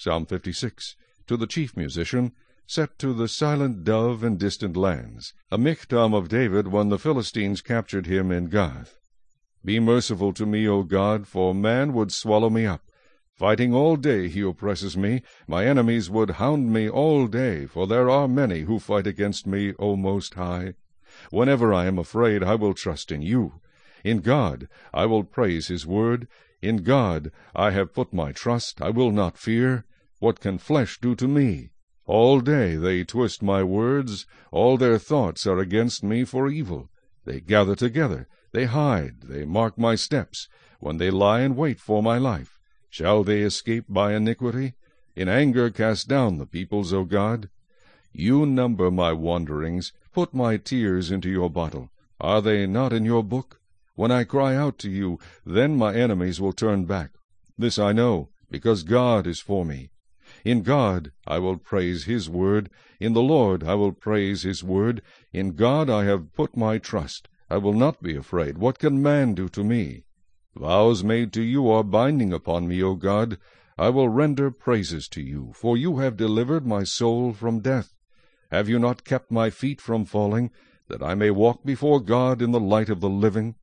Psalm 56. To the chief musician, set to the silent dove in distant lands, a miktam of David when the Philistines captured him in Gath. Be merciful to me, O God, for man would swallow me up. Fighting all day he oppresses me. My enemies would hound me all day, for there are many who fight against me, O Most High. Whenever I am afraid, I will trust in you. In God I will praise his word. In God I have put my trust. I will not fear. What can flesh do to me? All day they twist my words. All their thoughts are against me for evil. They gather together. They hide. They mark my steps, when they lie in wait for my life. Shall they escape by iniquity? In anger cast down the peoples, O God. You number my wanderings. Put my tears into your bottle. Are they not in your book? When I cry out to you, then my enemies will turn back. This I know, because God is for me. In God I will praise his word. In the Lord I will praise his word. In God I have put my trust. I will not be afraid. What can man do to me? Vows made to you are binding upon me, O God. I will render praises to you, for you have delivered my soul from death. Have you not kept my feet from falling, that I may walk before God in the light of the living?